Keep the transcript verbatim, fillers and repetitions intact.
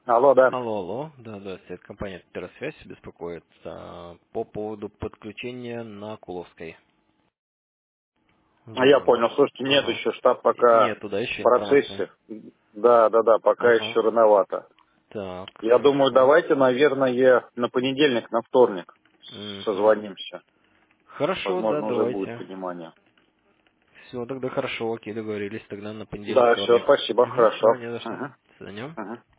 Алло, да. Алло, алло, да, да, это компания Террасвязь беспокоит а, по поводу подключения на Куловской. А я Звоню. понял. Слушайте, нет Ага. еще, штаб И- пока Нету, да, в еще информации? процессе. Да, да, да, пока Ага. еще рановато. Так, Я думаю, хорошо. давайте, наверное, на понедельник, на вторник Угу. созвонимся. Хорошо, да, Возможно, уже будет давайте. понимание. Все, тогда хорошо, окей, договорились. Тогда на понедельник, Да, все, вторник. спасибо, Угу. хорошо. Да, не за что. Угу, До свидания. угу.